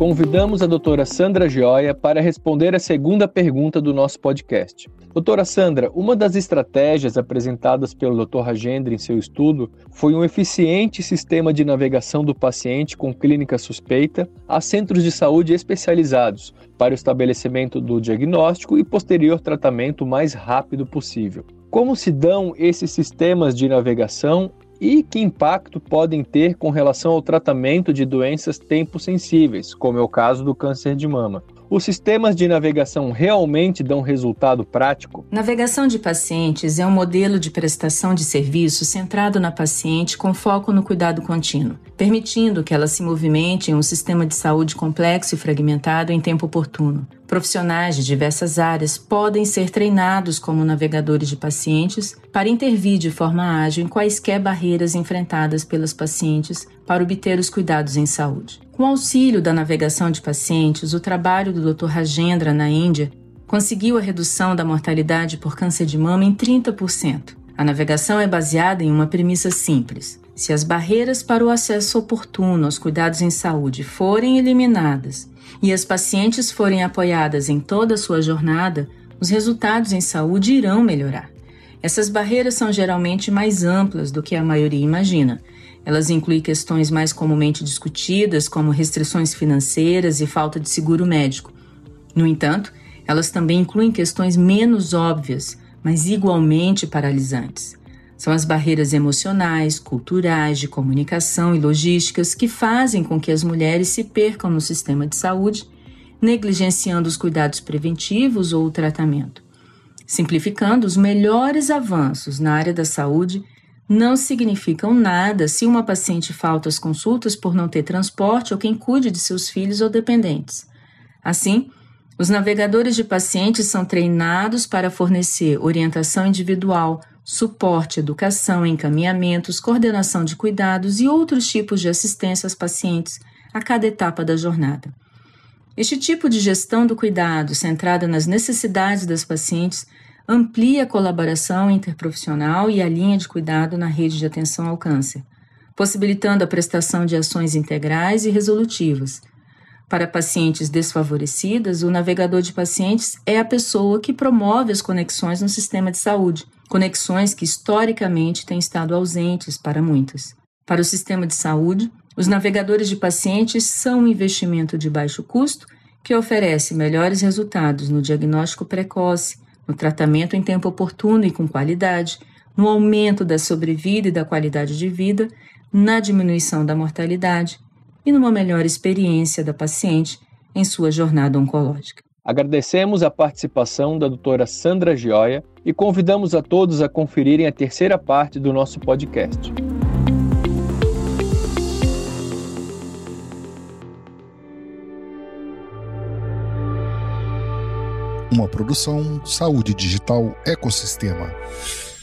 convidamos a doutora Sandra Gioia para responder a segunda pergunta do nosso podcast. Doutora Sandra, uma das estratégias apresentadas pelo Dr. Rajendra em seu estudo foi um eficiente sistema de navegação do paciente com clínica suspeita a centros de saúde especializados para o estabelecimento do diagnóstico e posterior tratamento mais rápido possível. Como se dão esses sistemas de navegação e que impacto podem ter com relação ao tratamento de doenças tempo-sensíveis, como é o caso do câncer de mama? Os sistemas de navegação realmente dão resultado prático? Navegação de pacientes é um modelo de prestação de serviço centrado na paciente com foco no cuidado contínuo, permitindo que ela se movimente em um sistema de saúde complexo e fragmentado em tempo oportuno. Profissionais de diversas áreas podem ser treinados como navegadores de pacientes para intervir de forma ágil em quaisquer barreiras enfrentadas pelas pacientes para obter os cuidados em saúde. Com o auxílio da navegação de pacientes, o trabalho do Dr. Rajendra na Índia conseguiu a redução da mortalidade por câncer de mama em 30%. A navegação é baseada em uma premissa simples. Se as barreiras para o acesso oportuno aos cuidados em saúde forem eliminadas e as pacientes forem apoiadas em toda a sua jornada, os resultados em saúde irão melhorar. Essas barreiras são geralmente mais amplas do que a maioria imagina. Elas incluem questões mais comumente discutidas, como restrições financeiras e falta de seguro médico. No entanto, elas também incluem questões menos óbvias, mas igualmente paralisantes. São as barreiras emocionais, culturais, de comunicação e logísticas que fazem com que as mulheres se percam no sistema de saúde, negligenciando os cuidados preventivos ou o tratamento. Simplificando, os melhores avanços na área da saúde não significam nada se uma paciente falta às consultas por não ter transporte ou quem cuide de seus filhos ou dependentes. Assim, os navegadores de pacientes são treinados para fornecer orientação individual, suporte, educação, encaminhamentos, coordenação de cuidados e outros tipos de assistência aos pacientes a cada etapa da jornada. Este tipo de gestão do cuidado, centrada nas necessidades das pacientes, amplia a colaboração interprofissional e a linha de cuidado na rede de atenção ao câncer, possibilitando a prestação de ações integrais e resolutivas. Para pacientes desfavorecidas, o navegador de pacientes é a pessoa que promove as conexões no sistema de saúde, conexões que historicamente têm estado ausentes para muitas. Para o sistema de saúde, os navegadores de pacientes são um investimento de baixo custo que oferece melhores resultados no diagnóstico precoce, no tratamento em tempo oportuno e com qualidade, no aumento da sobrevida e da qualidade de vida, na diminuição da mortalidade e numa melhor experiência da paciente em sua jornada oncológica. Agradecemos a participação da doutora Sandra Gioia e convidamos a todos a conferirem a terceira parte do nosso podcast. Uma produção Saúde Digital Ecossistema.